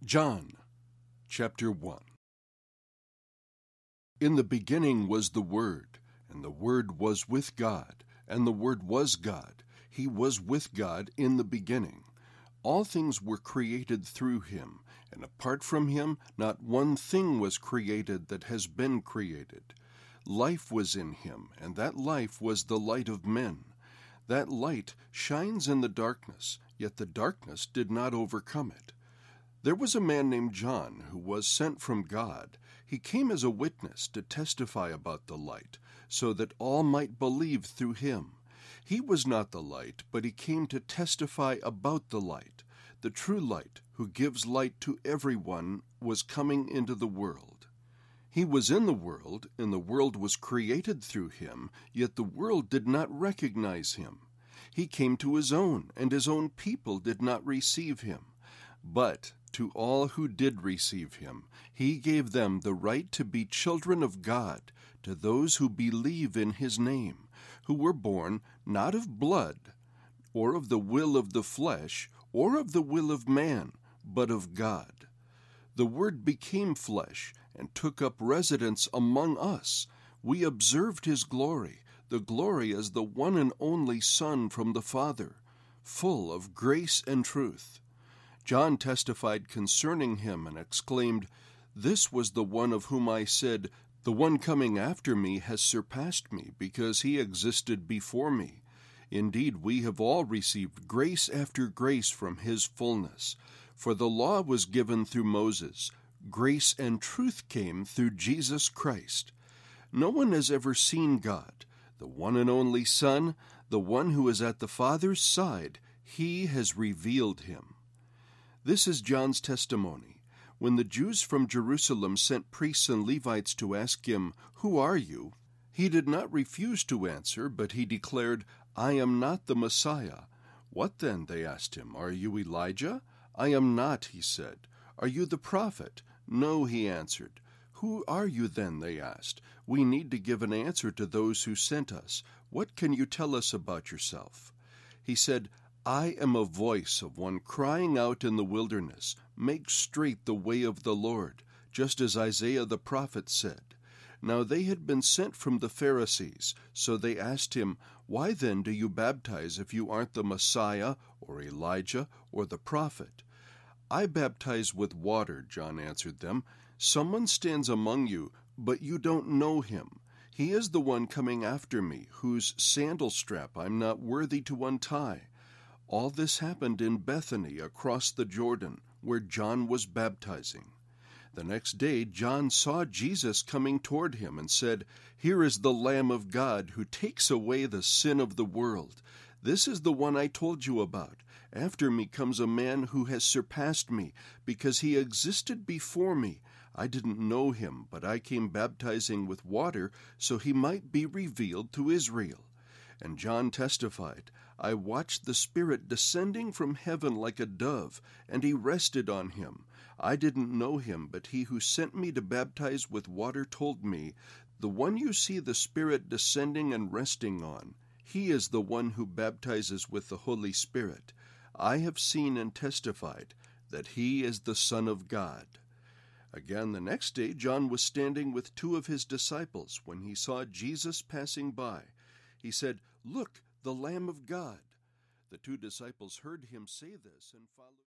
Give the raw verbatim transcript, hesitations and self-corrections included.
John chapter one. In the beginning was the Word, and the Word was with God, and the Word was God. He was with God in the beginning. All things were created through him, and apart from him not one thing was created that has been created. Life was in him, and that life was the light of men. That light shines in the darkness, yet the darkness did not overcome it. There was a man named John who was sent from God. He came as a witness to testify about the light, so that all might believe through him. He was not the light, but he came to testify about the light. The true light, who gives light to everyone, was coming into the world. He was in the world, and the world was created through him, yet the world did not recognize him. He came to his own, and his own people did not receive him. But to all who did receive him, he gave them the right to be children of God, to those who believe in his name, who were born not of blood, or of the will of the flesh, or of the will of man, but of God. The Word became flesh, and took up residence among us. We observed his glory, the glory as the one and only Son from the Father, full of grace and truth. John testified concerning him, and exclaimed, "This was the one of whom I said, 'The one coming after me has surpassed me, because he existed before me.' Indeed, we have all received grace after grace from his fullness. For the law was given through Moses. Grace and truth came through Jesus Christ. No one has ever seen God, the one and only Son, the one who is at the Father's side. He has revealed him." This is John's testimony. When the Jews from Jerusalem sent priests and Levites to ask him, "Who are you?" he did not refuse to answer, but he declared, "I am not the Messiah." "What then?" they asked him. "Are you Elijah?" "I am not," he said. "Are you the prophet?" "No," he answered. "Who are you then?" they asked. "We need to give an answer to those who sent us. What can you tell us about yourself?" He said, "I am a voice of one crying out in the wilderness, 'Make straight the way of the Lord,' just as Isaiah the prophet said." Now they had been sent from the Pharisees, so they asked him, "Why then do you baptize if you aren't the Messiah, or Elijah, or the prophet?" "I baptize with water," John answered them. "Someone stands among you, but you don't know him. He is the one coming after me, whose sandal strap I'm not worthy to untie." All this happened in Bethany across the Jordan, where John was baptizing. The next day John saw Jesus coming toward him and said, "Here is the Lamb of God who takes away the sin of the world. This is the one I told you about. After me comes a man who has surpassed me, because he existed before me. I didn't know him, but I came baptizing with water so he might be revealed to Israel." And John testified, "I watched the Spirit descending from heaven like a dove, and he rested on him. I didn't know him, but he who sent me to baptize with water told me, 'The one you see the Spirit descending and resting on, he is the one who baptizes with the Holy Spirit. I have seen and testified that he is the Son of God.'" Again, the next day John was standing with two of his disciples when he saw Jesus passing by. He said, "Look, the Lamb of God." The two disciples heard him say this and followed.